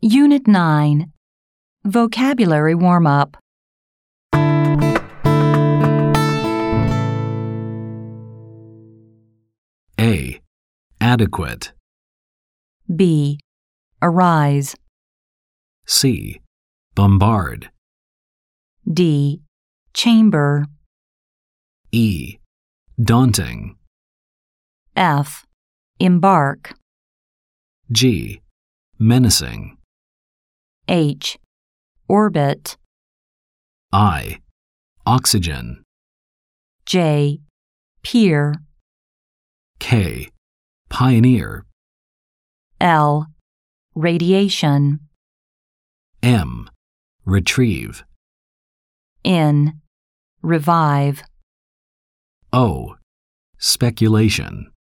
Unit 9. Vocabulary Warm-Up. A. Adequate. B. Arise. C. Bombard. D. Chamber. E. Daunting. F. Embark. G. Menacing. H. Orbit. I. Oxygen. J. Pier. K. Pioneer. L. Radiation. M. Retrieve. N. Revive. O. Speculation.